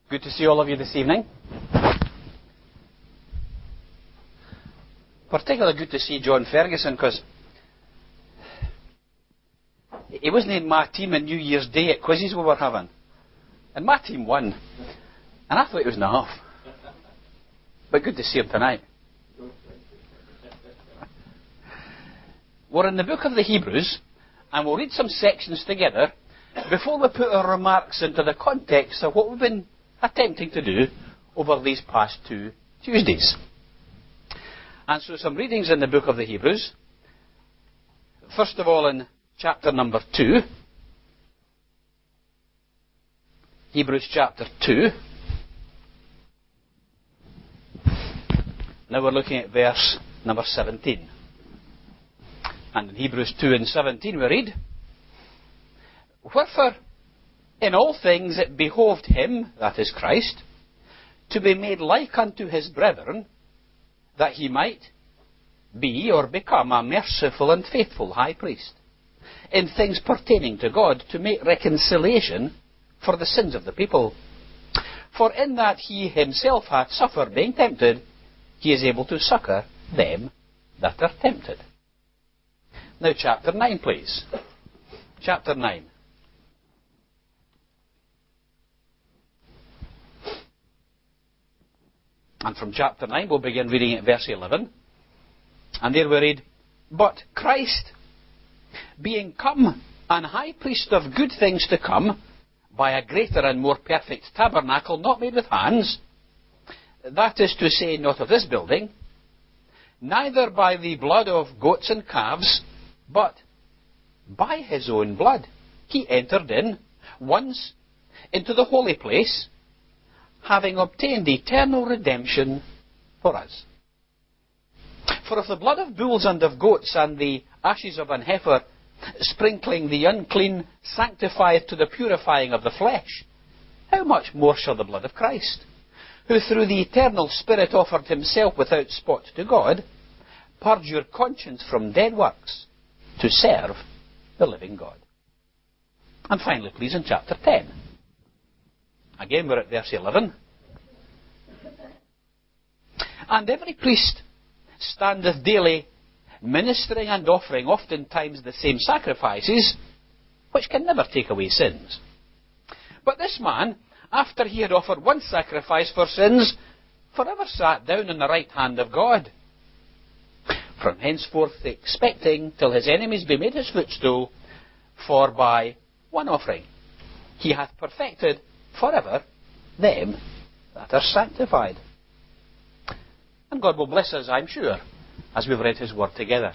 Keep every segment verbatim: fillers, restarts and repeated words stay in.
Good to see all of you this evening. Particularly good to see John Ferguson, because he wasn't in my team on New Year's Day at quizzes we were having. And my team won. And I thought it was enough. But good to see him tonight. We're in the book of the Hebrews, and we'll read some sections together before we put our remarks into the context of what we've been attempting to do over these past two Tuesdays. And so some readings in the book of the Hebrews. First of all, in chapter number two. Hebrews chapter two. Now we're looking at verse number seventeen. And in Hebrews two and seventeen we read, "Wherefore in all things it behoved him," that is Christ, "to be made like unto his brethren, that he might be or become a merciful and faithful high priest, in things pertaining to God, to make reconciliation for the sins of the people. For in that he himself hath suffered being tempted, he is able to succour them that are tempted." Now chapter nine, please. Chapter nine. And from chapter nine we'll begin reading at verse eleven. And there we read, "But Christ, being come an high priest of good things to come, by a greater and more perfect tabernacle, not made with hands, that is to say, not of this building, neither by the blood of goats and calves, but by his own blood, he entered in once into the holy place, having obtained eternal redemption for us. For if the blood of bulls and of goats and the ashes of an heifer, sprinkling the unclean, sanctifieth to the purifying of the flesh, how much more shall the blood of Christ, who through the eternal Spirit offered himself without spot to God, purge your conscience from dead works, to serve the living God." And finally, please, in chapter ten. Again, we're at verse eleven. "And every priest standeth daily ministering and offering oftentimes the same sacrifices, which can never take away sins. But this man, after he had offered one sacrifice for sins, forever sat down on the right hand of God, from henceforth expecting till his enemies be made his footstool, for by one offering he hath perfected forever them that are sanctified." And God will bless us, I'm sure, as we've read his word together.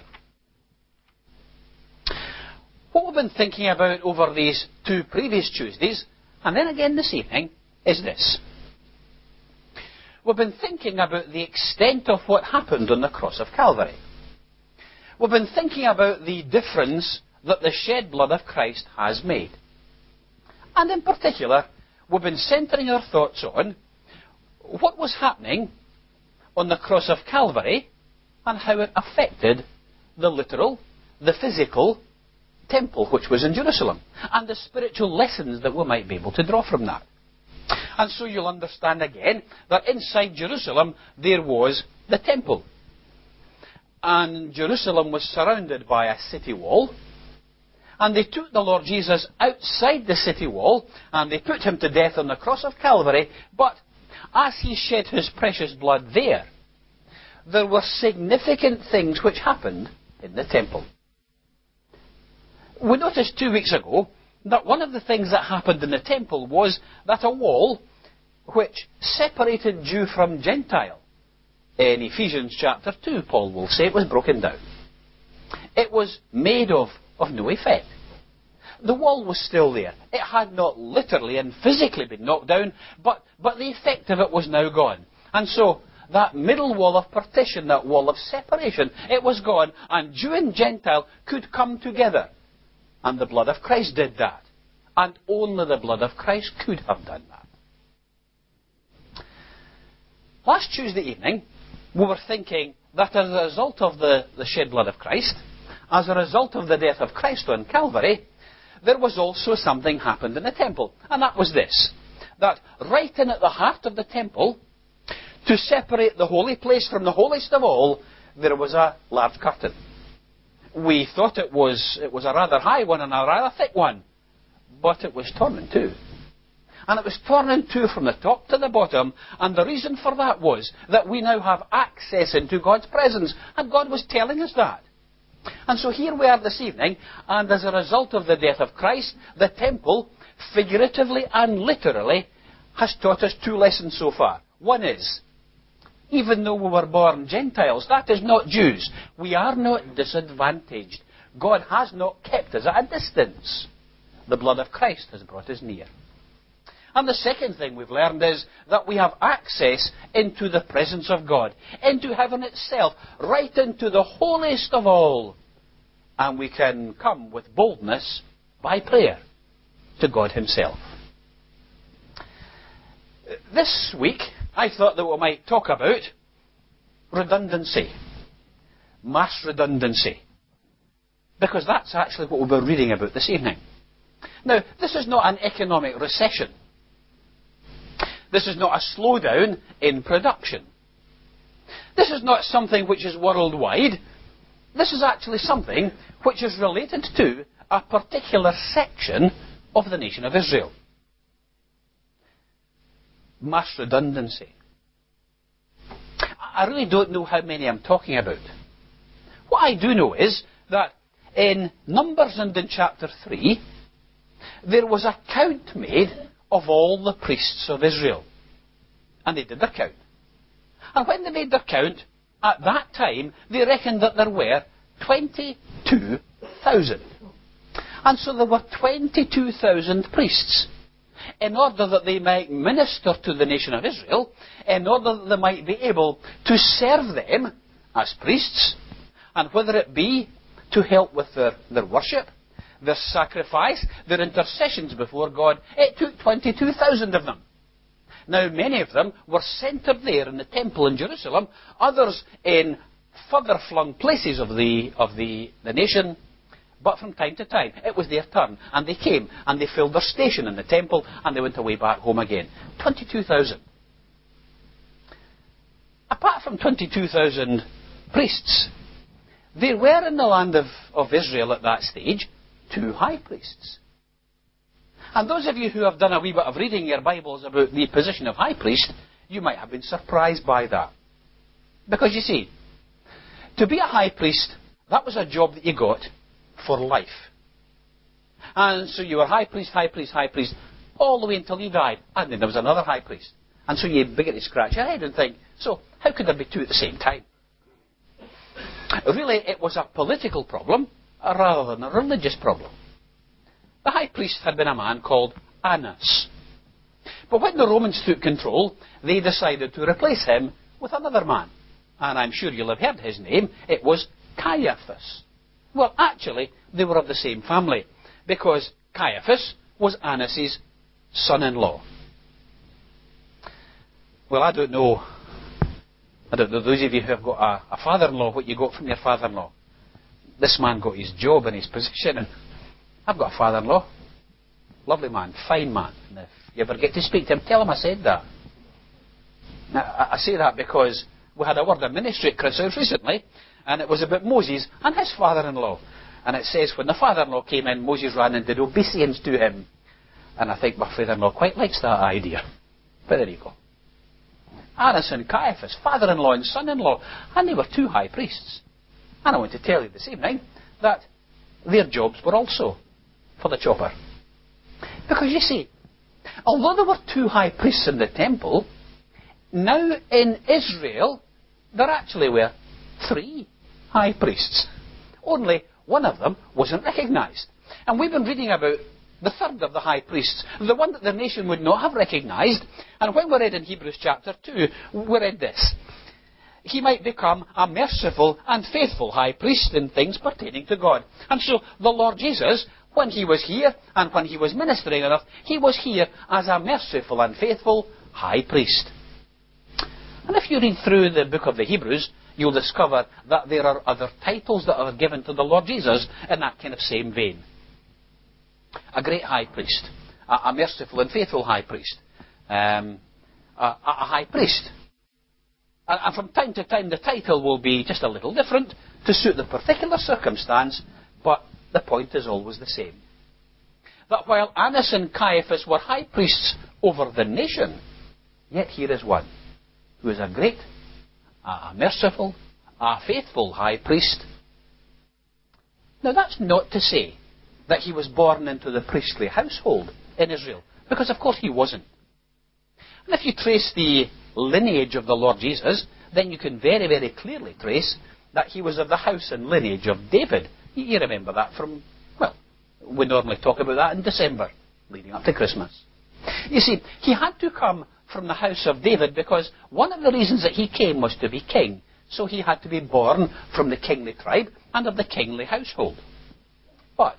What we've been thinking about over these two previous Tuesdays, and then again this evening, is this. We've been thinking about the extent of what happened on the cross of Calvary. We've been thinking about the difference that the shed blood of Christ has made. And in particular, we've been centering our thoughts on what was happening on the cross of Calvary and how it affected the literal, the physical temple which was in Jerusalem, and the spiritual lessons that we might be able to draw from that. And so you'll understand again that inside Jerusalem there was the temple. And Jerusalem was surrounded by a city wall. And they took the Lord Jesus outside the city wall, and they put him to death on the cross of Calvary. But as he shed his precious blood there, there were significant things which happened in the temple. We noticed two weeks ago that one of the things that happened in the temple was that a wall which separated Jew from Gentile, in Ephesians chapter two, Paul will say, it was broken down. It was made of, of no effect. The wall was still there. It had not literally and physically been knocked down, but, but the effect of it was now gone. And so that middle wall of partition, that wall of separation, it was gone, and Jew and Gentile could come together. And the blood of Christ did that. And only the blood of Christ could have done that. Last Tuesday evening, we were thinking that as a result of the, the shed blood of Christ, as a result of the death of Christ on Calvary, there was also something happened in the temple. And that was this, that right in at the heart of the temple, to separate the holy place from the holiest of all, there was a large curtain. We thought it was, it was a rather high one and a rather thick one, but it was torn in two. And it was torn in two from the top to the bottom, and the reason for that was that we now have access into God's presence, and God was telling us that. And so here we are this evening, and as a result of the death of Christ, the temple, figuratively and literally, has taught us two lessons so far. One is, even though we were born Gentiles, that is not Jews, we are not disadvantaged. God has not kept us at a distance. The blood of Christ has brought us near. And the second thing we've learned is that we have access into the presence of God, into heaven itself, right into the holiest of all. And we can come with boldness by prayer to God himself. This week, I thought that we might talk about redundancy, mass redundancy, because that's actually what we'll be reading about this evening. Now, this is not an economic recession. This is not a slowdown in production. This is not something which is worldwide. This is actually something which is related to a particular section of the nation of Israel. Mass redundancy. I really don't know how many I'm talking about. What I do know is that in Numbers and in chapter three, there was a count made of all the priests of Israel. And they did their count. And when they made their count, at that time, they reckoned that there were twenty-two thousand. And so there were twenty-two thousand priests. In order that they might minister to the nation of Israel, in order that they might be able to serve them as priests, and whether it be to help with their, their worship, their sacrifice, their intercessions before God, it took twenty-two thousand of them. Now, many of them were centred there in the temple in Jerusalem, others in further flung places of the, of the, the nation. But from time to time, it was their turn, and they came, and they filled their station in the temple, and they went away back home again. twenty-two thousand. Apart from twenty-two thousand priests, there were in the land of, of Israel at that stage two high priests. And those of you who have done a wee bit of reading your Bibles about the position of high priest, you might have been surprised by that. Because you see, to be a high priest, that was a job that you got for life. And so you were high priest, high priest, high priest, all the way until you died. And then there was another high priest. And so you begin to scratch your head and think, so how could there be two at the same time? Really, it was a political problem rather than a religious problem. The high priest had been a man called Annas. But when the Romans took control, they decided to replace him with another man. And I'm sure you'll have heard his name. It was Caiaphas. Well, actually, they were of the same family, because Caiaphas was Annas' son-in-law. Well, I don't know, I don't know, those of you who have got a, a father-in-law, what you got from your father-in-law. This man got his job and his position, and I've got a father-in-law. Lovely man, fine man. And if you ever get to speak to him, tell him I said that. Now, I, I say that because we had a word of ministry at Chris House recently, and it was about Moses and his father-in-law. And it says, when the father-in-law came in, Moses ran and did obeisance to him. And I think my father-in-law quite likes that idea. But there you go. Annas and Caiaphas, father-in-law and son-in-law, and they were two high priests. And I want to tell you this evening that their jobs were also for the chopper. Because you see, although there were two high priests in the temple, now in Israel there actually were three high priests. Only one of them wasn't recognised. And we've been reading about the third of the high priests, the one that the nation would not have recognised. And when we read in Hebrews chapter two, we read this. He might become a merciful and faithful high priest in things pertaining to God. And so the Lord Jesus, when he was here and when he was ministering on earth, he was here as a merciful and faithful high priest. And if you read through the book of the Hebrews, you'll discover that there are other titles that are given to the Lord Jesus in that kind of same vein. A great high priest, a, a merciful and faithful high priest, um, a, a high priest. And, and from time to time the title will be just a little different to suit the particular circumstance, but the point is always the same. That while Annas and Caiaphas were high priests over the nation, yet here is one who is a great, a merciful, a faithful high priest. Now that's not to say that he was born into the priestly household in Israel, because of course he wasn't. And if you trace the lineage of the Lord Jesus, then you can very, very clearly trace that he was of the house and lineage of David. You remember that from, well, we normally talk about that in December, leading up to Christmas. You see, he had to come from the house of David because one of the reasons that he came was to be king. So he had to be born from the kingly tribe and of the kingly household. But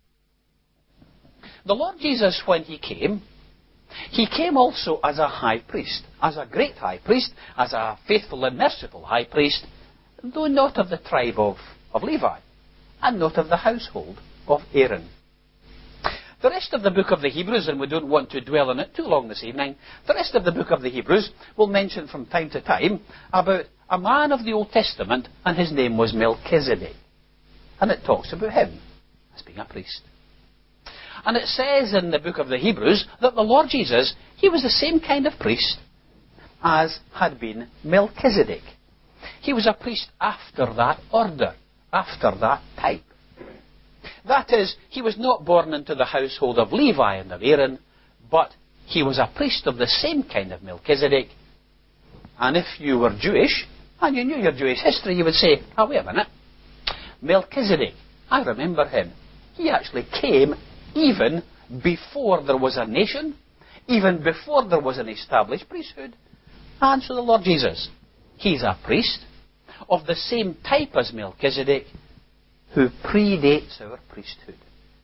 the Lord Jesus, when he came, he came also as a high priest, as a great high priest, as a faithful and merciful high priest, though not of the tribe of, of Levi, and not of the household of Aaron. The rest of the book of the Hebrews, and we don't want to dwell on it too long this evening, the rest of the book of the Hebrews will mention from time to time about a man of the Old Testament, and his name was Melchizedek. And it talks about him as being a priest. And it says in the book of the Hebrews that the Lord Jesus, he was the same kind of priest as had been Melchizedek. He was a priest after that order, after that type. That is, he was not born into the household of Levi and of Aaron, but he was a priest of the same kind of Melchizedek. And if you were Jewish, and you knew your Jewish history, you would say, oh, wait a minute, Melchizedek, I remember him. He actually came even before there was a nation, even before there was an established priesthood. And so the Lord Jesus, he's a priest of the same type as Melchizedek, who predates our priesthood.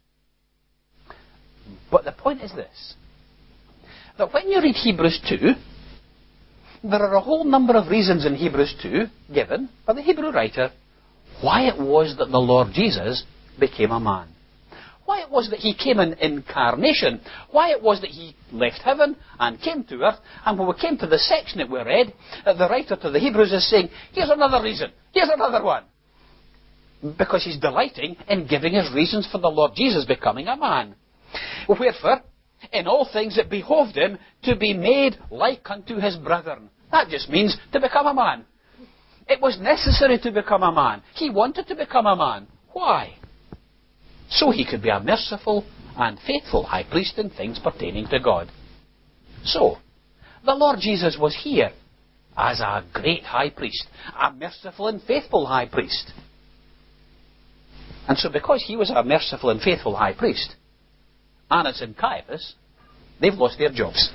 But the point is this, that when you read Hebrews two, there are a whole number of reasons in Hebrews two given by the Hebrew writer why it was that the Lord Jesus became a man. Why it was that he came in incarnation. Why it was that he left heaven and came to earth. And when we came to the section that we read, the writer to the Hebrews is saying, here's another reason. Here's another one. Because he's delighting in giving us reasons for the Lord Jesus becoming a man. Wherefore, in all things it behoved him to be made like unto his brethren. That just means to become a man. It was necessary to become a man. He wanted to become a man. Why? So he could be a merciful and faithful high priest in things pertaining to God. So, the Lord Jesus was here as a great high priest, a merciful and faithful high priest. And so because he was a merciful and faithful high priest, Annas and Caiaphas, they've lost their jobs.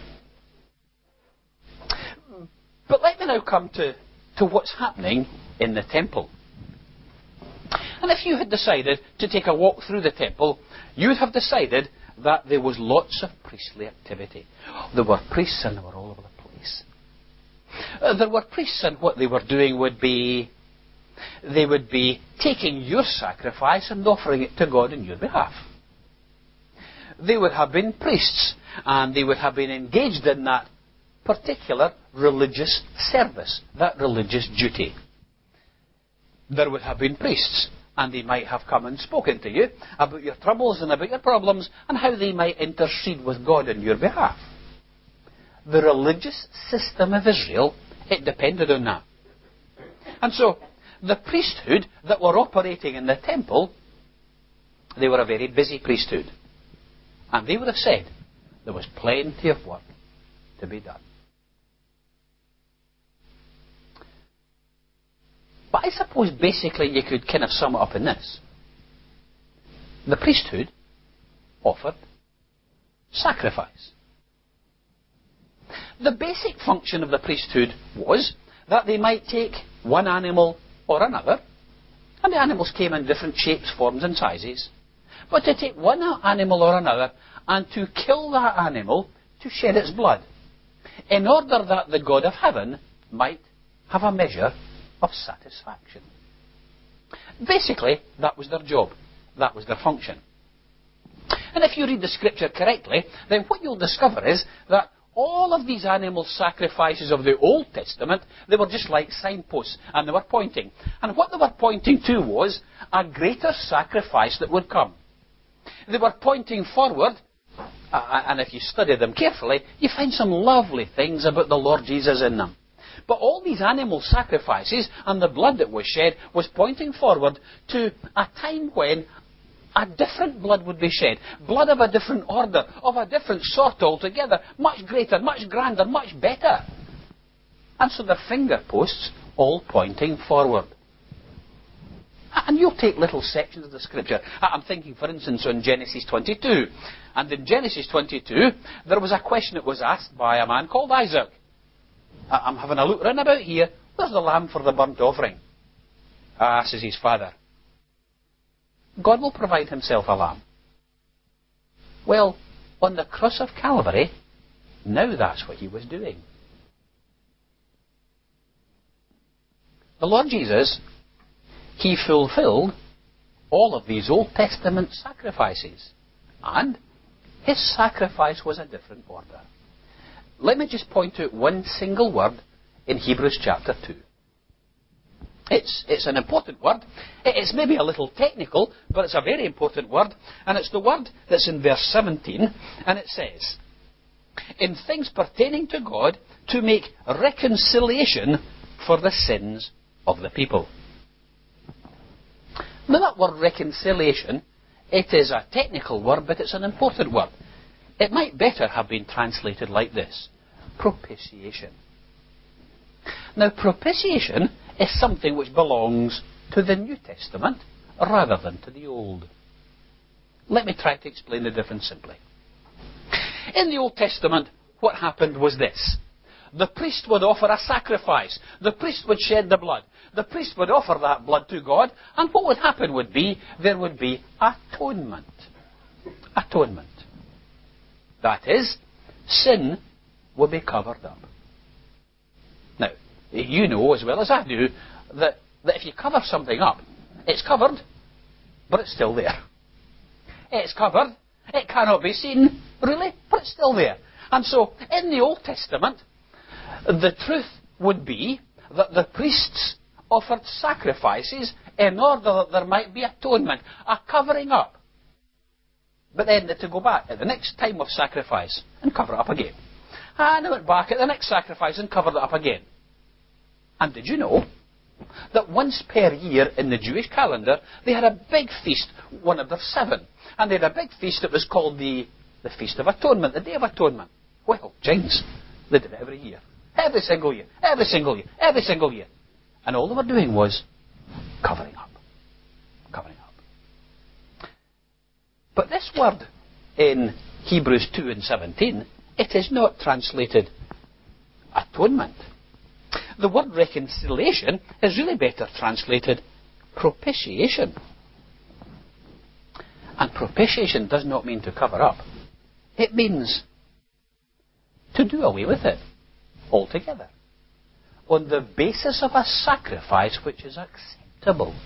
But let me now come to, to what's happening in the temple. And if you had decided to take a walk through the temple, you would have decided that there was lots of priestly activity. There were priests and they were all over the place. Uh, there were priests, and what they were doing would be, they would be taking your sacrifice and offering it to God on your behalf. They would have been priests, and they would have been engaged in that particular religious service, that religious duty. There would have been priests, and they might have come and spoken to you about your troubles and about your problems and how they might intercede with God on your behalf. The religious system of Israel, it depended on that. And so, the priesthood that were operating in the temple, they were a very busy priesthood. And they would have said there was plenty of work to be done. But I suppose basically you could kind of sum it up in this. The priesthood offered sacrifice. The basic function of the priesthood was that they might take one animal or another, and the animals came in different shapes, forms and sizes, but to take one animal or another and to kill that animal to shed its blood, in order that the God of heaven might have a measure of satisfaction. Basically, that was their job. That was their function. And if you read the scripture correctly, then what you'll discover is that all of these animal sacrifices of the Old Testament, they were just like signposts, and they were pointing. And what they were pointing to was a greater sacrifice that would come. They were pointing forward, uh, and if you study them carefully, you find some lovely things about the Lord Jesus in them. But all these animal sacrifices and the blood that was shed was pointing forward to a time when a different blood would be shed. Blood of a different order, of a different sort altogether. Much greater, much grander, much better. And so the finger posts all pointing forward. And you'll take little sections of the scripture. I'm thinking, for instance, on Genesis twenty-two. And in Genesis twenty-two, there was a question that was asked by a man called Isaac. I'm having a look round about here. Where's the lamb for the burnt offering? Ah, says his father. God will provide himself a lamb. Well, on the cross of Calvary, now that's what he was doing. The Lord Jesus, he fulfilled all of these Old Testament sacrifices. And his sacrifice was a different order. Let me just point out one single word in Hebrews chapter two. It's, it's an important word. It's maybe a little technical, but it's a very important word. And it's the word that's in verse seventeen. And it says, in things pertaining to God, to make reconciliation for the sins of the people. Now that word reconciliation, it is a technical word, but it's an important word. It might better have been translated like this. Propitiation. Now, propitiation is something which belongs to the New Testament rather than to the Old. Let me try to explain the difference simply. In the Old Testament, what happened was this. The priest would offer a sacrifice. The priest would shed the blood. The priest would offer that blood to God, and what would happen would be, there would be atonement. Atonement. That is, sin will be covered up. Now, you know as well as I do that, that if you cover something up, it's covered, but it's still there. It's covered, it cannot be seen, really, but it's still there. And so, in the Old Testament, the truth would be that the priests offered sacrifices in order that there might be atonement, a covering up. But then to go back at the next time of sacrifice and cover it up again. And they went back at the next sacrifice and covered it up again. And did you know that once per year in the Jewish calendar, they had a big feast, one of their seven. And they had a big feast that was called the, the Feast of Atonement, the Day of Atonement. Well, James, they did it every year. Every single year. Every single year. Every single year. And all they were doing was covering up. Covering up. But this word in Hebrews two and seventeen, it is not translated atonement. The word reconciliation is really better translated propitiation. And propitiation does not mean to cover up. It means to do away with it altogether, on the basis of a sacrifice which is acceptable.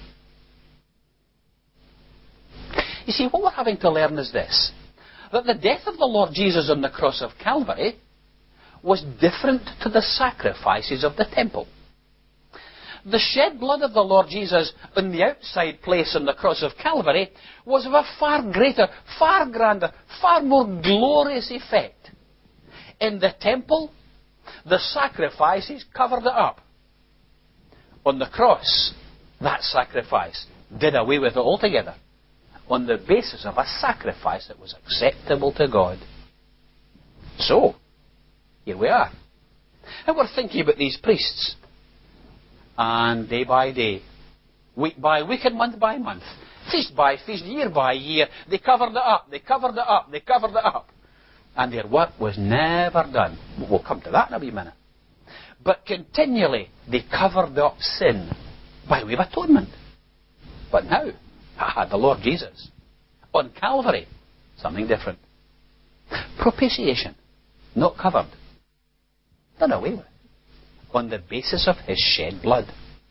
You see, what we're having to learn is this, that the death of the Lord Jesus on the cross of Calvary was different to the sacrifices of the temple. The shed blood of the Lord Jesus in the outside place on the cross of Calvary was of a far greater, far grander, far more glorious effect. In the temple, the sacrifices covered it up. On the cross, that sacrifice did away with it altogether, on the basis of a sacrifice that was acceptable to God. So, here we are. And we're thinking about these priests. And day by day, week by week and month by month, feast by feast, year by year, they covered it up, they covered it up, they covered it up. And their work was never done. We'll come to that in a wee minute. But continually, they covered up sin by way of atonement. But now, the Lord Jesus, on Calvary, something different. Propitiation, not covered, done away with, on the basis of his shed blood.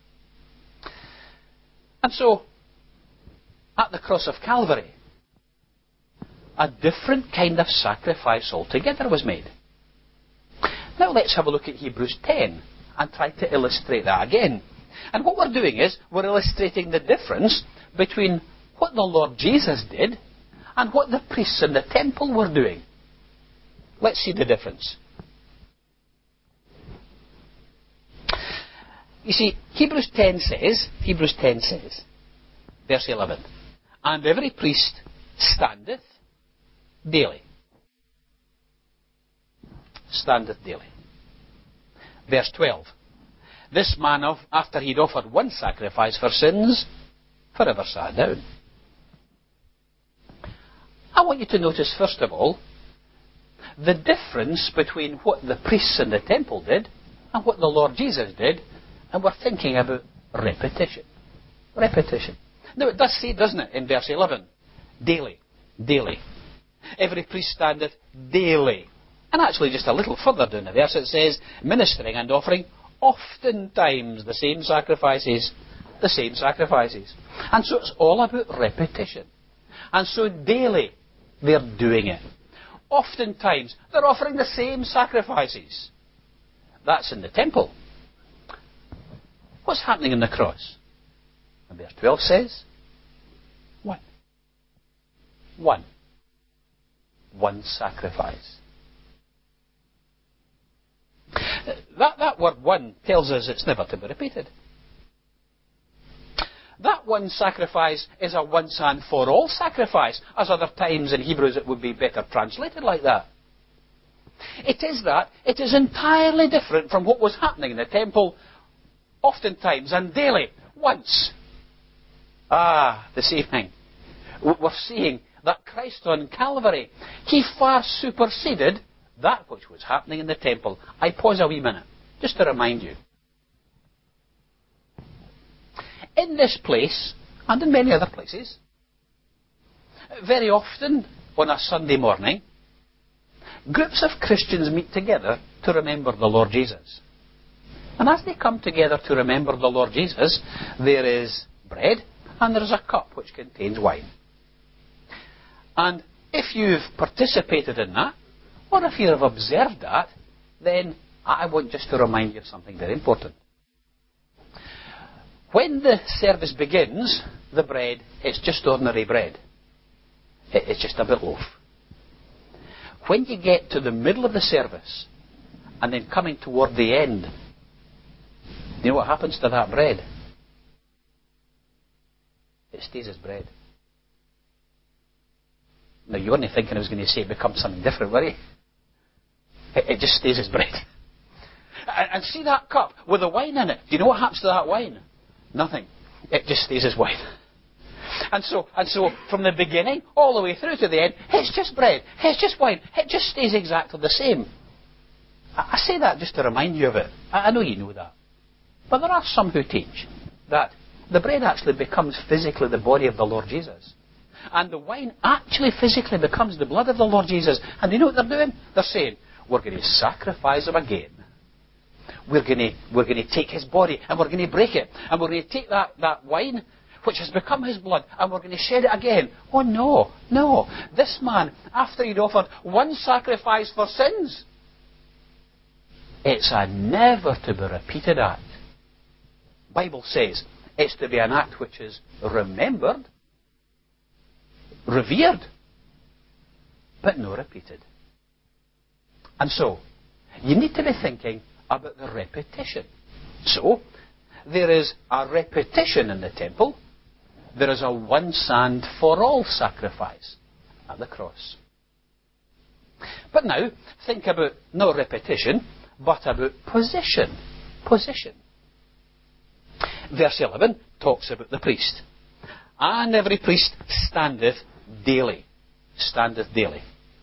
And so, at the cross of Calvary, a different kind of sacrifice altogether was made. Now let's have a look at Hebrews ten and try to illustrate that again. And what we're doing is we're illustrating the difference between what the Lord Jesus did and what the priests in the temple were doing. Let's see the difference. You see, Hebrews ten says, Hebrews ten says, verse eleven, and every priest standeth daily. Standeth daily. Verse twelve, this man, of, after he'd offered one sacrifice for sins, forever sat down. I want you to notice, first of all, the difference between what the priests in the temple did and what the Lord Jesus did, and we're thinking about repetition. Repetition. Now it does say, doesn't it, in verse eleven, daily, daily. Every priest standeth daily. And actually just a little further down the verse it says, ministering and offering oftentimes the same sacrifices, the same sacrifices. And so it's all about repetition. And so daily they're doing it. Oftentimes they're offering the same sacrifices. That's in the temple. What's happening in the cross? And verse twelve says, one. One. One sacrifice. That, that word one tells us it's never to be repeated. That one sacrifice is a once and for all sacrifice, as other times in Hebrews it would be better translated like that. It is that. It is entirely different from what was happening in the temple, oftentimes and daily, once. Ah, this evening, we're seeing that Christ on Calvary, he far superseded that which was happening in the temple. I pause a wee minute, just to remind you. In this place, and in many other places, very often on a Sunday morning, groups of Christians meet together to remember the Lord Jesus. And as they come together to remember the Lord Jesus, there is bread and there is a cup which contains wine. And if you've participated in that, or if you have observed that, then I want just to remind you of something very important. When the service begins, the bread, it's just ordinary bread. It's just a bit loaf. When you get to the middle of the service, and then coming toward the end, you know what happens to that bread? It stays as bread. Now, you weren't thinking I was going to say it becomes something different, were you? It, it just stays as bread. And, and see that cup with the wine in it. Do you know what happens to that wine? Nothing. It just stays as wine. And so, and so, from the beginning all the way through to the end, it's just bread. It's just wine. It just stays exactly the same. I, I say that just to remind you of it. I, I know you know that. But there are some who teach that the bread actually becomes physically the body of the Lord Jesus. And the wine actually physically becomes the blood of the Lord Jesus. And you know what they're doing? They're saying, we're going to sacrifice him again. We're going to, we're going to take his body and we're going to break it. And we're going to take that, that wine, which has become his blood, and we're going to shed it again. Oh no, no. This man, after he'd offered one sacrifice for sins, it's a never to be repeated act. The Bible says it's to be an act which is remembered, revered, but no repeated. And so, you need to be thinking about the repetition. So, there is a repetition in the temple. There is a once and for all sacrifice at the cross. But now, think about not repetition, but about position. Position. Verse eleven talks about the priest. And every priest standeth daily. Standeth daily.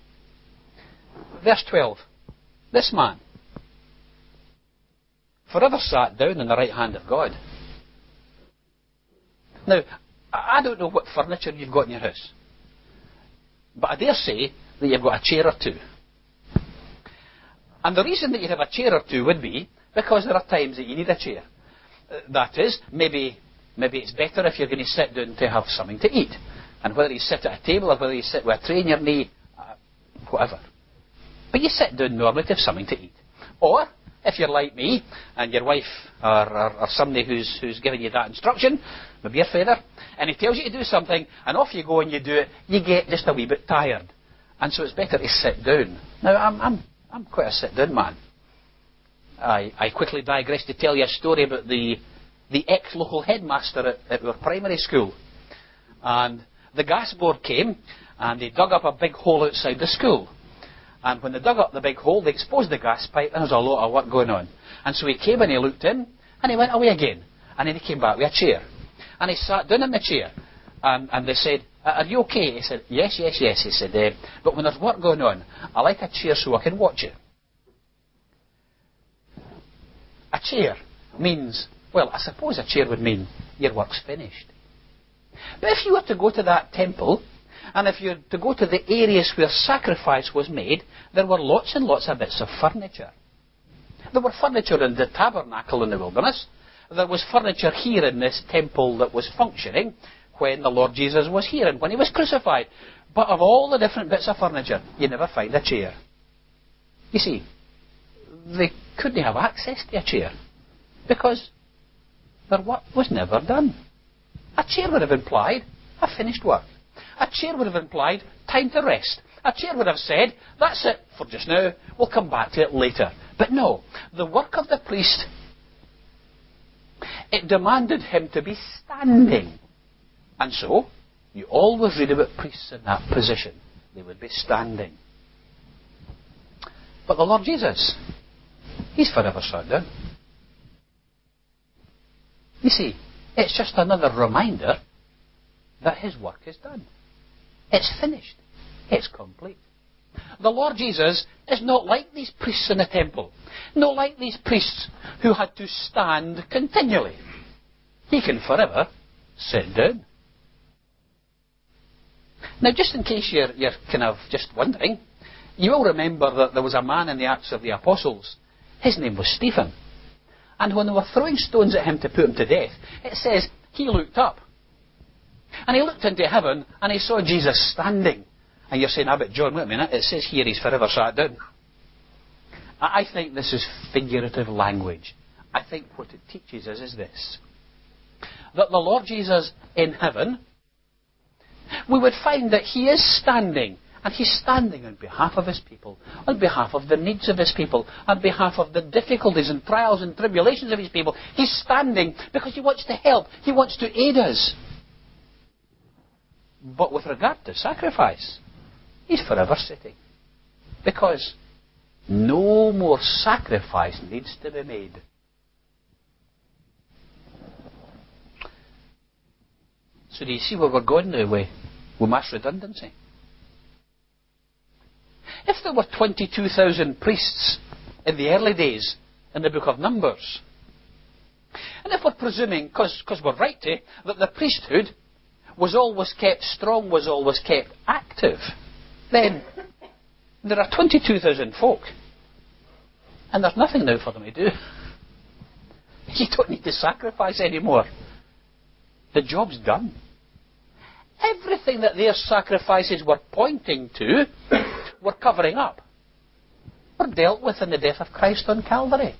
Verse twelve. This man forever sat down in the right hand of God. Now, I don't know what furniture you've got in your house, but I dare say that you've got a chair or two. And the reason that you have a chair or two would be because there are times that you need a chair. That is, maybe maybe it's better if you're going to sit down to have something to eat. And whether you sit at a table or whether you sit with a tray in your knee, uh, whatever. But you sit down normally to have something to eat. Or, if you're like me, and your wife or, or, or somebody who's, who's giving you that instruction, maybe your father, and he tells you to do something, and off you go and you do it, you get just a wee bit tired. And so it's better to sit down. Now, I'm, I'm, I'm quite a sit-down man. I, I quickly digress to tell you a story about the, the ex-local headmaster at, at our primary school. And the gas board came, and they dug up a big hole outside the school. And when they dug up the big hole, they exposed the gas pipe, and there was a lot of work going on. And so he came and he looked in, and he went away again. And then he came back with a chair. And he sat down in the chair. And, and they said, "Are you okay?" He said, "Yes, yes, yes." He said, eh, "But when there's work going on, I like a chair so I can watch it." A chair means, well, I suppose a chair would mean your work's finished. But if you were to go to that temple, and if you were to go to the areas where sacrifice was made, there were lots and lots of bits of furniture. There were furniture in the tabernacle in the wilderness. There was furniture here in this temple that was functioning when the Lord Jesus was here and when he was crucified. But of all the different bits of furniture, you never find a chair. You see, they couldn't have access to a chair because their work was never done. A chair would have implied a finished work. A chair would have implied time to rest. A chair would have said, "That's it for just now, we'll come back to it later." But no, the work of the priest, it demanded him to be standing. And so, you always read about priests in that position. They would be standing. But the Lord Jesus, he's forever sat down. You see, it's just another reminder that his work is done. It's finished. It's complete. The Lord Jesus is not like these priests in the temple. Not like these priests who had to stand continually. He can forever sit down. Now, just in case you're, you're kind of just wondering, you will remember that there was a man in the Acts of the Apostles. His name was Stephen. And when they were throwing stones at him to put him to death, it says he looked up. And he looked into heaven and he saw Jesus standing. And you're saying, "Ah, but John, wait a minute, it says here he's forever sat down." I think this is figurative language. I think what it teaches us is this: that the Lord Jesus in heaven, we would find that he is standing, and he's standing on behalf of his people, on behalf of the needs of his people, on behalf of the difficulties and trials and tribulations of his people. He's standing because he wants to help. He wants to aid us. But with regard to sacrifice, he's forever sitting. Because no more sacrifice needs to be made. So do you see where we're going now with, with mass redundancy? If there were twenty-two thousand priests in the early days in the book of Numbers, and if we're presuming, because we're right to, that the priesthood was always kept strong, was always kept active, then there are twenty-two thousand folk, and there's nothing now for them to do. You don't need to sacrifice anymore. The job's done. Everything that their sacrifices were pointing to, were covering up, were dealt with in the death of Christ on Calvary.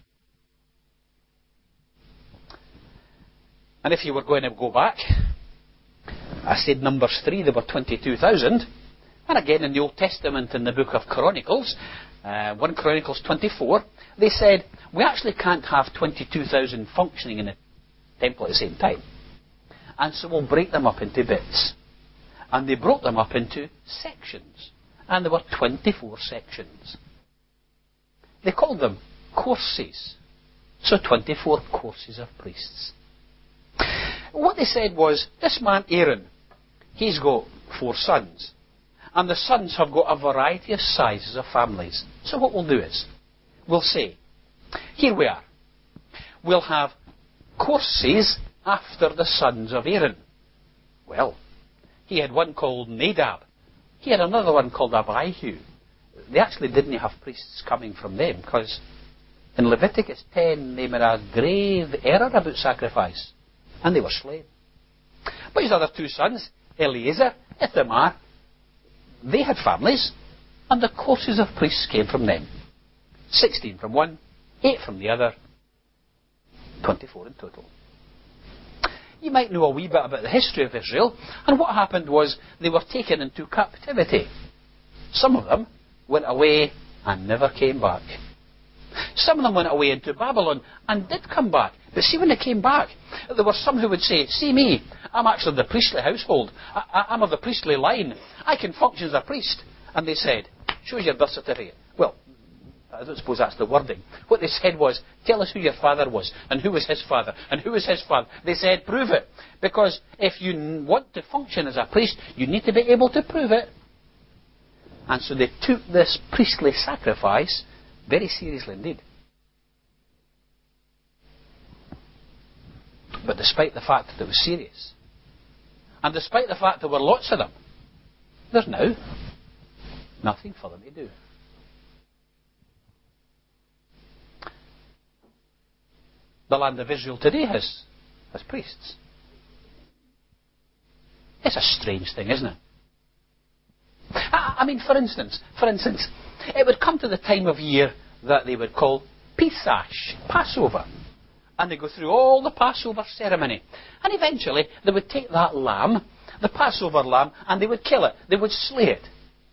And if you were going to go back, I said Numbers three, there were twenty-two thousand. And again in the Old Testament, in the book of Chronicles, uh, First Chronicles twenty-four, they said, we actually can't have twenty-two thousand functioning in the temple at the same time. And so we'll break them up into bits. And they broke them up into sections. And there were twenty-four sections. They called them courses. So twenty-four courses of priests. What they said was, this man Aaron, he's got four sons. And the sons have got a variety of sizes of families. So what we'll do is, we'll say, here we are. We'll have courses after the sons of Aaron. Well, he had one called Nadab. He had another one called Abihu. They actually didn't have priests coming from them, because in Leviticus ten they made a grave error about sacrifice, and they were slain. But his other two sons, Eleazar, Ithamar, they had families, and the courses of priests came from them. Sixteen from one, eight from the other, twenty-four in total. You might know a wee bit about the history of Israel, and what happened was they were taken into captivity. Some of them went away and never came back. Some of them went away into Babylon and did come back. But see, when they came back, there were some who would say, see me, I'm actually the priestly household. I, I, I'm of the priestly line. I can function as a priest. And they said, show us your birth certificate. Well, I don't suppose that's the wording. What they said was, tell us who your father was, and who was his father, and who was his father. They said, prove it. Because if you want to function as a priest, you need to be able to prove it. And so they took this priestly sacrifice very seriously indeed. But despite the fact that it was serious, and despite the fact there were lots of them, there's now nothing for them to do. The land of Israel today has, has priests. It's a strange thing, isn't it? I, I mean, for instance, for instance, it would come to the time of year that they would call Pesach, Passover. And they go through all the Passover ceremony. And eventually they would take that lamb, the Passover lamb, and they would kill it. They would slay it.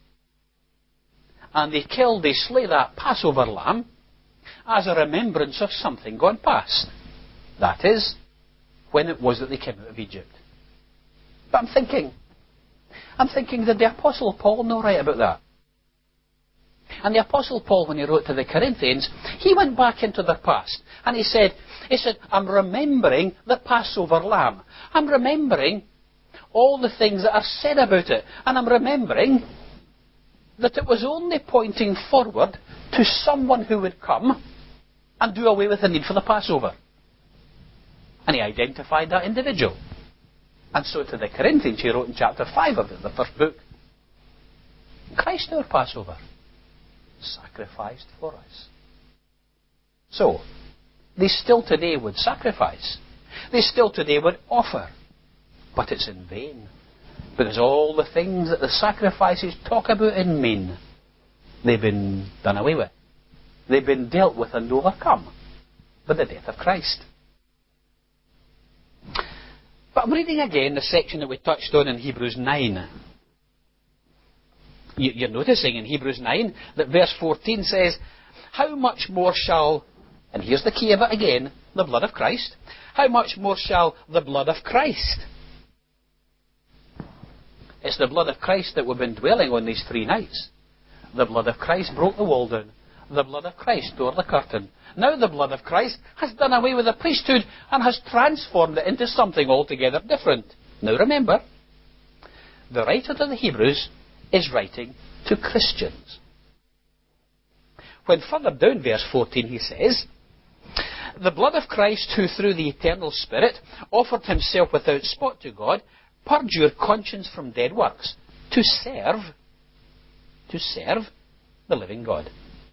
And they kill, they slay that Passover lamb as a remembrance of something gone past. That is, when it was that they came out of Egypt. But I'm thinking, I'm thinking, did the Apostle Paul know right about that? And the Apostle Paul, when he wrote to the Corinthians, he went back into their past. And he said, he said, I'm remembering the Passover lamb. I'm remembering all the things that are said about it. And I'm remembering that it was only pointing forward to someone who would come and do away with the need for the Passover. And he identified that individual. And so to the Corinthians, he wrote in chapter five of it, the first book, Christ our Passover, sacrificed for us. So, they still today would sacrifice. They still today would offer. But it's in vain. Because all the things that the sacrifices talk about and mean, they've been done away with. They've been dealt with and overcome by the death of Christ. But I'm reading again the section that we touched on in Hebrews nine. You're noticing in Hebrews nine that verse fourteen says, how much more shall, and here's the key of it again, the blood of Christ, how much more shall the blood of Christ? It's the blood of Christ that we've been dwelling on these three nights. The blood of Christ broke the wall down. The blood of Christ tore the curtain. Now the blood of Christ has done away with the priesthood and has transformed it into something altogether different. Now remember, the writer to the Hebrews is writing to Christians. When further down verse fourteen he says, the blood of Christ who through the eternal Spirit offered himself without spot to God, purge your conscience from dead works, to serve, to serve the living God.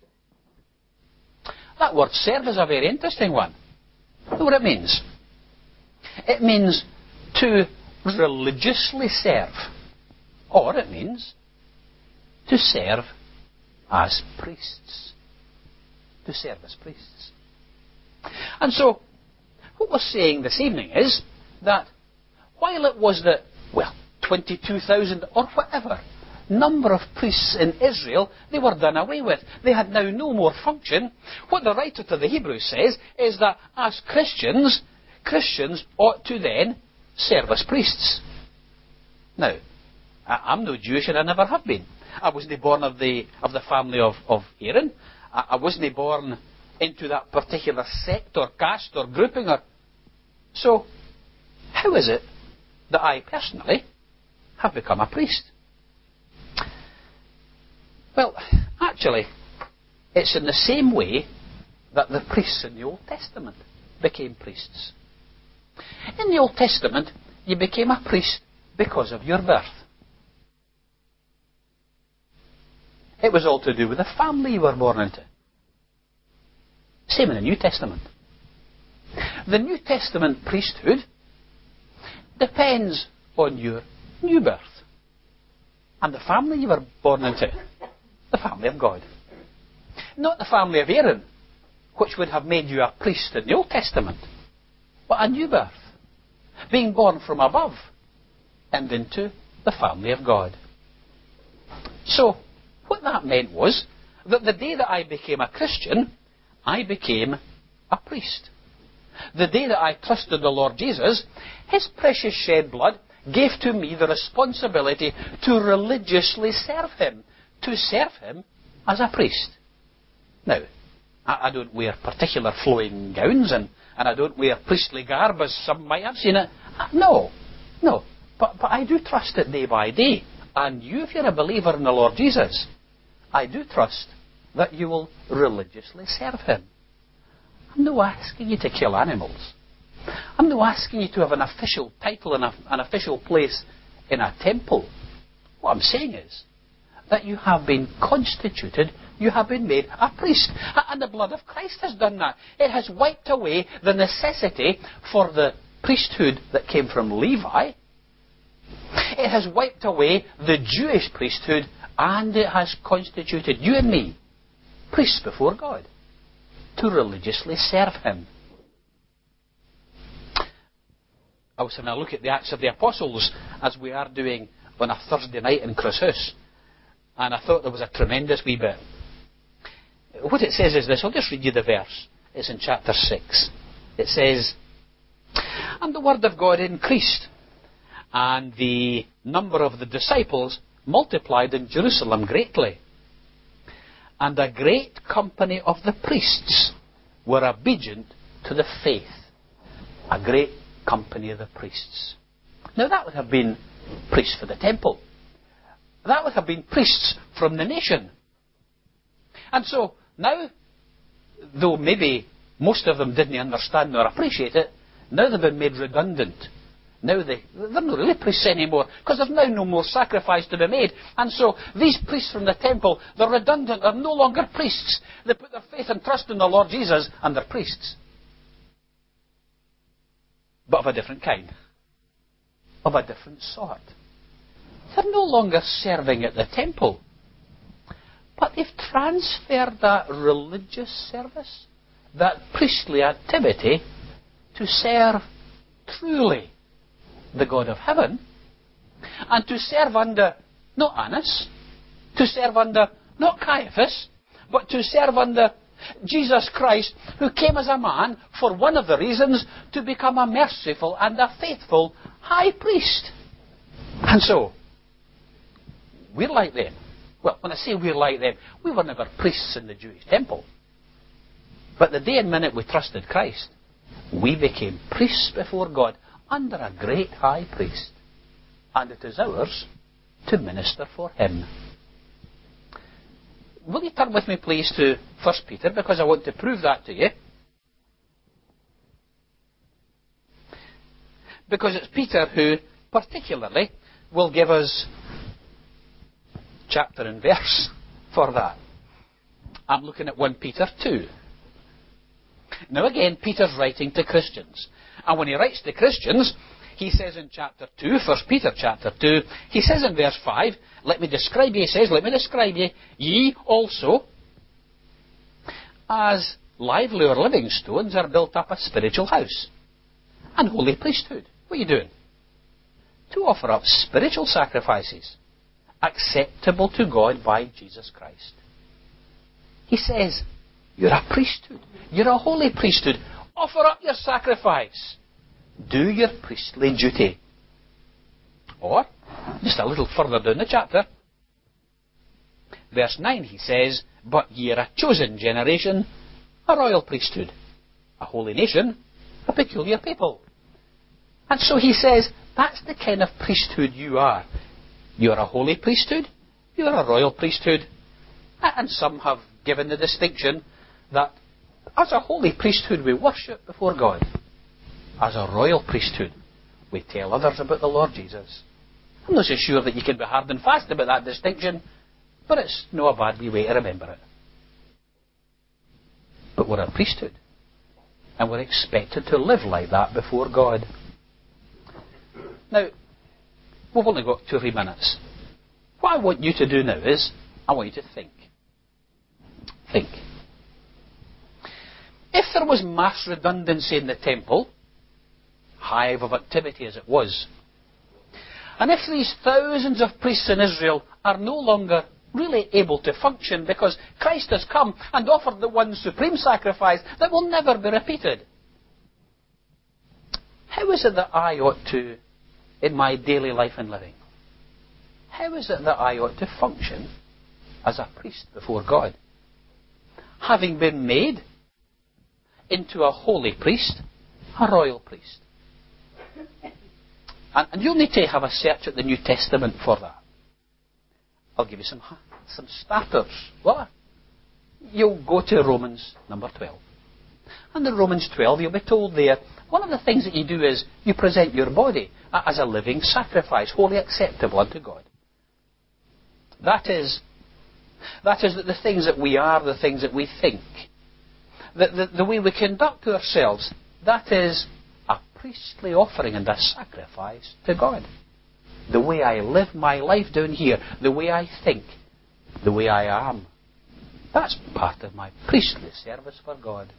That word serve is a very interesting one. Look what it means. It means to religiously serve. Or it means to serve as priests. To serve as priests. And so, what we're saying this evening is that while it was that, well, twenty-two thousand or whatever number of priests in Israel, they were done away with. They had now no more function. What the writer to the Hebrews says is that as Christians, Christians ought to then serve as priests. Now, I'm no Jewish and I never have been. I wasn't born of the of the family of, of Aaron. I, I wasn't born into that particular sect or caste or grouping. Or So, how is it that I personally have become a priest? Well, actually, it's in the same way that the priests in the Old Testament became priests. In the Old Testament, you became a priest because of your birth. It was all to do with the family you were born into. Same in the New Testament. The New Testament priesthood depends on your new birth and the family you were born into. The family of God. Not the family of Aaron which would have made you a priest in the Old Testament, but a new birth, being born from above and into the family of God. So, what that meant was that the day that I became a Christian, I became a priest. The day that I trusted the Lord Jesus, His precious shed blood gave to me the responsibility to religiously serve Him, to serve Him as a priest. Now, I, I don't wear particular flowing gowns and, and I don't wear priestly garb as some might have seen it. No, no. But, but I do trust it day by day. And you, if you're a believer in the Lord Jesus, I do trust that you will religiously serve Him. I'm not asking you to kill animals. I'm not asking you to have an official title and a, an official place in a temple. What I'm saying is that you have been constituted, you have been made a priest. And the blood of Christ has done that. It has wiped away the necessity for the priesthood that came from Levi. It has wiped away the Jewish priesthood, and it has constituted you and me priests before God to religiously serve Him. I was having a look at the Acts of the Apostles as we are doing on a Thursday night in Crushhouse, and I thought there was a tremendous wee bit. What it says is this. I'll just read you the verse. It's in chapter six. It says, "And the word of God increased, and the number of the disciples multiplied in Jerusalem greatly. And a great company of the priests were obedient to the faith." A great company of the priests. Now that would have been priests for the temple. That would have been priests from the nation. And so now, though maybe most of them didn't understand nor appreciate it, now they've been made redundant. Now they, they're not really priests anymore, because there's now no more sacrifice to be made. And so these priests from the temple, they're redundant, they're no longer priests. They put their faith and trust in the Lord Jesus, and they're priests. But of a different kind. Of a different sort. They're no longer serving at the temple. But they've transferred that religious service, that priestly activity, to serve truly the God of heaven, and to serve under not Annas, to serve under not Caiaphas, but to serve under Jesus Christ, who came as a man for one of the reasons to become a merciful and a faithful high priest. And so, we're like them. Well, when I say we're like them, we were never priests in the Jewish temple. But the day and minute we trusted Christ, we became priests before God under a great high priest. And it is ours to minister for Him. Will you turn with me, please, to First Peter, because I want to prove that to you. Because it's Peter who, particularly, will give us chapter and verse for that. I'm looking at First Peter two. Now again, Peter's writing to Christians. And when he writes to Christians, he says in chapter two, First Peter chapter two, he says in verse five, let me describe you, he says, let me describe you, ye also, as lively or living stones, are built up a spiritual house and holy priesthood. What are you doing? To offer up spiritual sacrifices, acceptable to God by Jesus Christ. He says, you're a priesthood. You're a holy priesthood. Offer up your sacrifice. Do your priestly duty. Or, just a little further down the chapter, verse nine, he says, but ye are a chosen generation, a royal priesthood, a holy nation, a peculiar people. And so he says, that's the kind of priesthood you are. You're a holy priesthood, you're a royal priesthood. And some have given the distinction that as a holy priesthood we worship before God. As a royal priesthood we tell others about the Lord Jesus. I'm not so sure that you can be hard and fast about that distinction, but it's no a bad wee way to remember it. But we're a priesthood, and we're expected to live like that before God. Now, we've only got two or three minutes. What I want you to do now is, I want you to think. Think. there was mass redundancy in the temple, hive of activity as it was, and if these thousands of priests in Israel are no longer really able to function because Christ has come and offered the one supreme sacrifice that will never be repeated, how is it that I ought to, in my daily life and living, how is it that I ought to function as a priest before God? Having been made into a holy priest, a royal priest. And, and you'll need to have a search at the New Testament for that. I'll give you some, some starters. What? You'll go to Romans number twelve. And in Romans twelve, you'll be told there, one of the things that you do is you present your body as a living sacrifice, wholly acceptable unto God. That is, that is the things that we are, the things that we think, the, the, the way we conduct ourselves, that is a priestly offering and a sacrifice to God. The way I live my life down here, the way I think, the way I am, that's part of my priestly service for God.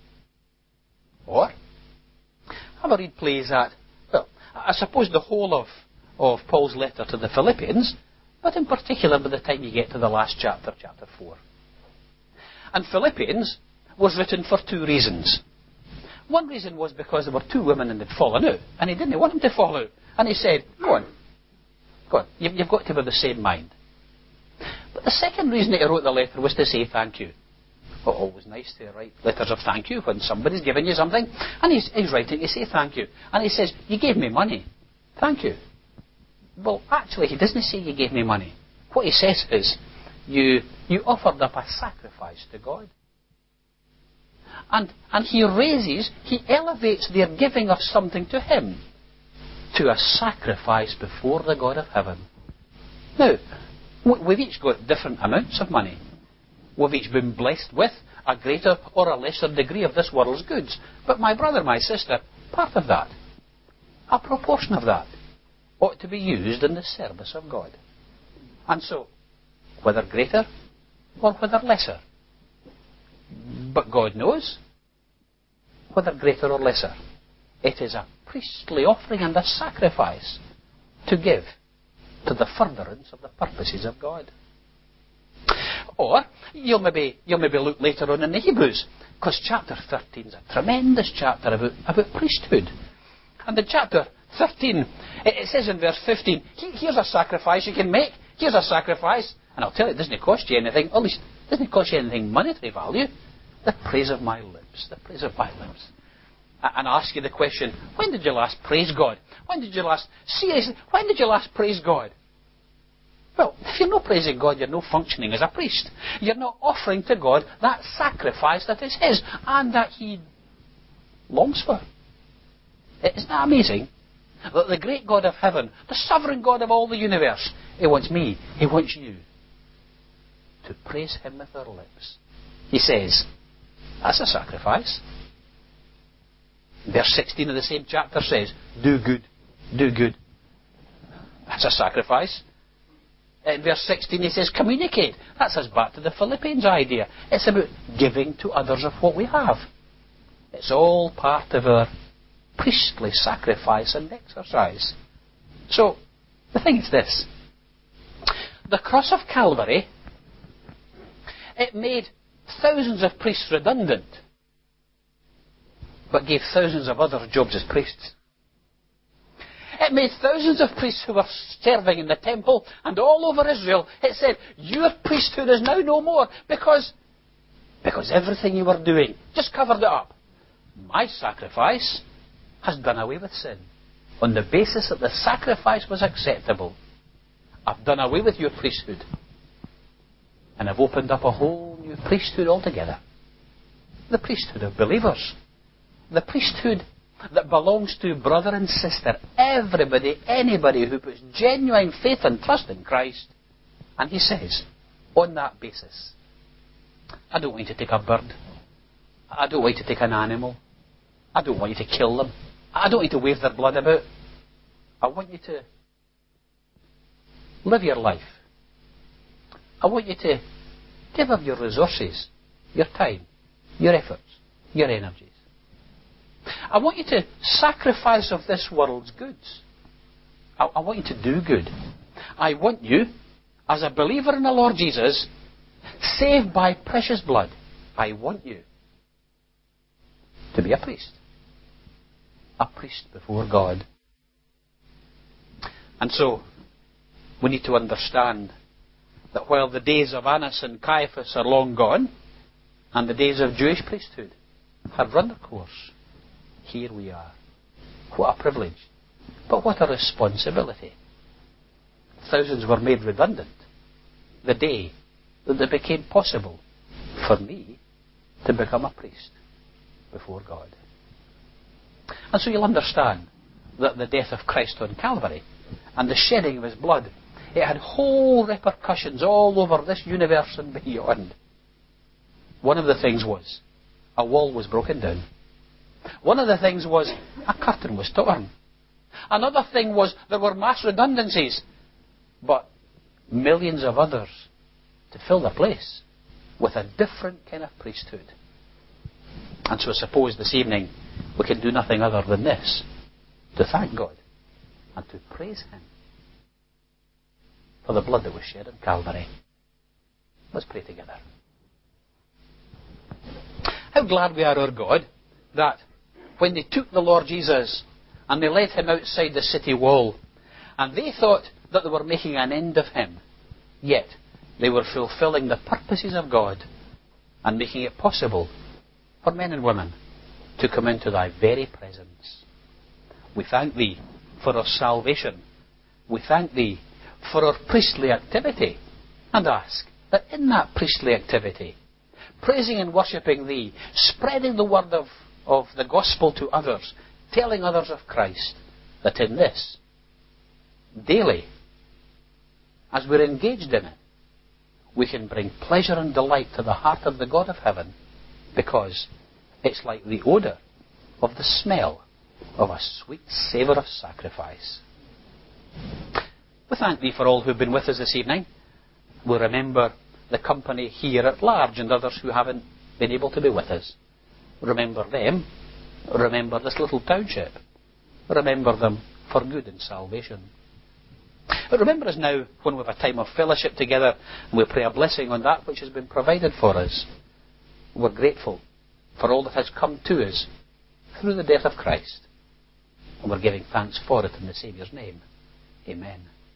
Or, have a read please at, well, I suppose the whole of, of Paul's letter to the Philippians, but in particular by the time you get to the last chapter, chapter four. And Philippians was written for two reasons. One reason was because there were two women and they'd fallen out, and he didn't want them to fall out. And he said, go on, go on, you've got to be of the same mind. But the second reason that he wrote the letter was to say thank you. Well, always nice to write letters of thank you when somebody's giving you something. And he's, he's writing to say thank you. And he says, you gave me money. Thank you. Well, actually, he doesn't say you gave me money. What he says is, you, you offered up a sacrifice to God. And, and he raises, he elevates their giving of something to him to a sacrifice before the God of heaven. Now, we've each got different amounts of money. We've each been blessed with a greater or a lesser degree of this world's goods. But my brother, my sister, part of that, a proportion of that, ought to be used in the service of God. And so, whether greater or whether lesser. But God knows, whether greater or lesser, it is a priestly offering and a sacrifice to give to the furtherance of the purposes of God. Or, you'll maybe, you'll maybe look later on in the Hebrews, because chapter thirteen is a tremendous chapter about, about priesthood. And in chapter thirteen, it, it says in verse fifteen, here's a sacrifice you can make, here's a sacrifice, and I'll tell you, it doesn't cost you anything, or at least it doesn't cost you anything monetary value, the praise of my lips, the praise of my lips. And I ask you the question, when did you last praise God? When did you last, seriously, when did you last praise God? Well, if you're not praising God, you're not functioning as a priest. You're not offering to God that sacrifice that is His and that He longs for. Isn't that amazing? That the great God of heaven, the sovereign God of all the universe, He wants me, He wants you to praise Him with our lips. He says, that's a sacrifice. Verse sixteen of the same chapter says, do good, do good. That's a sacrifice. In verse sixteen he says, communicate. That's us back to the Philippians idea. It's about giving to others of what we have. It's all part of our priestly sacrifice and exercise. So, the thing is this. The cross of Calvary, it made thousands of priests redundant, but gave thousands of other jobs as priests. It made thousands of priests who were serving in the temple and all over Israel. It said, your priesthood is now no more because, because everything you were doing just covered it up. My sacrifice has done away with sin. On the basis that the sacrifice was acceptable, I've done away with your priesthood. And I've opened up a whole new priesthood altogether. The priesthood of believers. The priesthood that belongs to brother and sister, everybody, anybody who puts genuine faith and trust in Christ. And he says, on that basis, I don't want you to take a bird. I don't want you to take an animal. I don't want you to kill them. I don't want you to wave their blood about. I want you to live your life. I want you to give up your resources, your time, your efforts, your energies. I want you to sacrifice of this world's goods. I, I want you to do good. I want you, as a believer in the Lord Jesus, saved by precious blood, I want you to be a priest. A priest before God. And so, we need to understand that while the days of Annas and Caiaphas are long gone, and the days of Jewish priesthood have run their course, here we are. What a privilege. But what a responsibility. Thousands were made redundant the day that it became possible for me to become a priest before God. And so you'll understand that the death of Christ on Calvary and the shedding of his blood, it had whole repercussions all over this universe and beyond. One of the things was a wall was broken down. One of the things was a curtain was torn. Another thing was there were mass redundancies, but millions of others to fill the place with a different kind of priesthood. And so I suppose this evening we can do nothing other than this, to thank God and to praise him for the blood that was shed on Calvary. Let's pray together. How glad we are, our God, that when they took the Lord Jesus and they led him outside the city wall, and they thought that they were making an end of him, yet they were fulfilling the purposes of God and making it possible for men and women to come into thy very presence. We thank thee for our salvation. We thank thee for our priestly activity, and ask that in that priestly activity, praising and worshipping thee, spreading the word of, of the gospel to others, telling others of Christ, that in this, daily, as we're engaged in it, we can bring pleasure and delight to the heart of the God of heaven, because it's like the odour of the smell of a sweet savour of sacrifice. We thank thee for all who've been with us this evening. We'll remember the company here at large and others who haven't been able to be with us. Remember them. Remember this little township. Remember them for good and salvation. But remember us now when we have a time of fellowship together and we pray a blessing on that which has been provided for us. We're grateful for all that has come to us through the death of Christ. And we're giving thanks for it in the Saviour's name. Amen.